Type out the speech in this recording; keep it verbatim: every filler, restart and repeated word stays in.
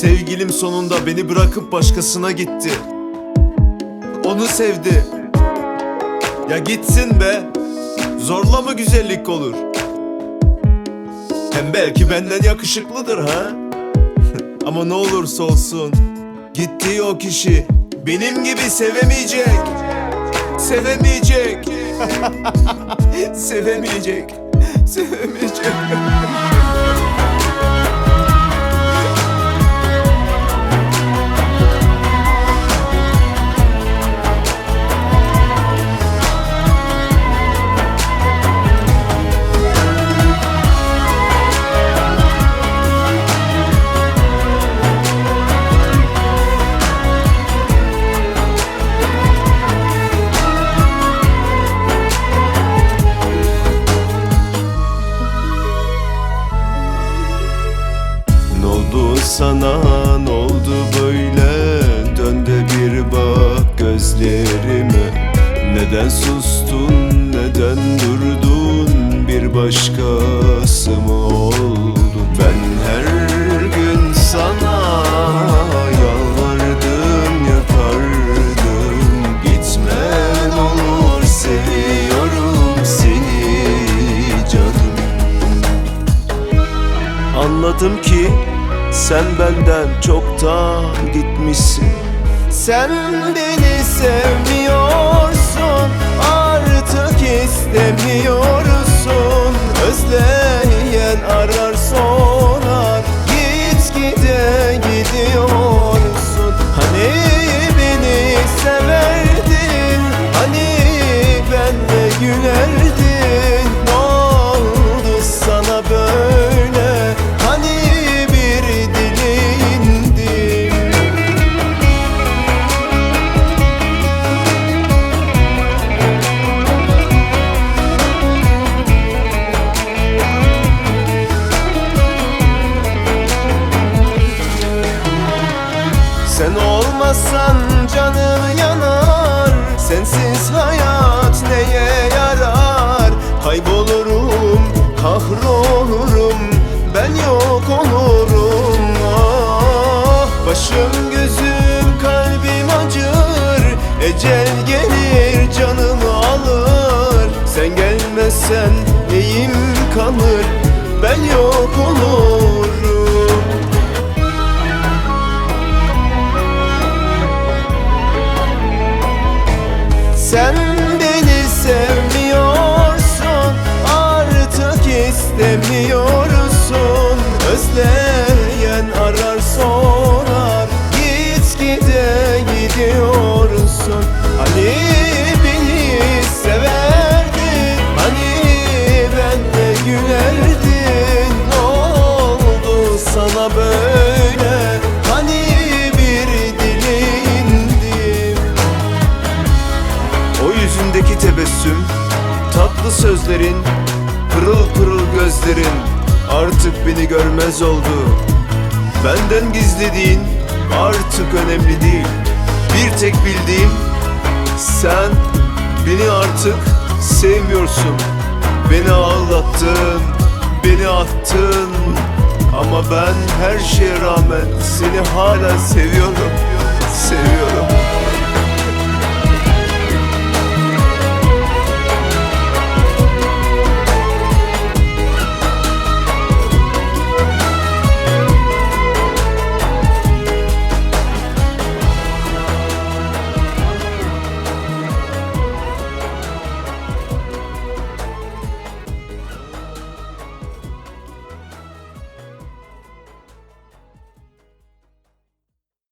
Sevgilim sonunda beni bırakıp başkasına gitti. Onu sevdi. Ya gitsin be. Zorla mı güzellik olur? Hem belki benden yakışıklıdır ha. Ama ne olursa olsun gittiği o kişi benim gibi sevemeyecek. Sevemeyecek. Sevemeyecek. Sevemeyecek. Sana ne oldu böyle? Dön de bir bak gözlerime. Neden sustun, neden durdun? Bir başkası mı oldun? Ben her gün sana yalvardım, yakardım. Gitme ne olur, seviyorum seni canım. Anladım ki sen benden çoktan gitmişsin. Sen beni sevmiyorsun, artık istemiyorsun. Özleyen arar sorar, git gide gidiyorsun. Hani beni severdin, hani benle gülerdin. Ne oldu sana böyle? Hani sen olmazsan canım yanar, sensiz hayat neye yarar? Kaybolurum, kahrolurum, ben yok olurum. Ah, başım gözüm kalbim acır, ecel gelir canımı alır. Sen gelmezsen neyim kalır, ben yok olurum. Sen beni sevmiyorsun, artık istemiyorsun. Özleyen arar sorar, git gide gidiyorsun. Hani beni severdin, hani benle gülerdin. Ne oldu sana böyle? Hani bir dileğindim. O yüzündeki tebessüm, tatlı sözlerin, pırıl pırıl gözlerin artık beni görmez oldu. Benden gizlediğin artık önemli değil. Bir tek bildiğim, sen beni artık sevmiyorsun. Beni ağlattın, beni attın. Ama ben her şeye rağmen seni hala seviyorum, seviyorum.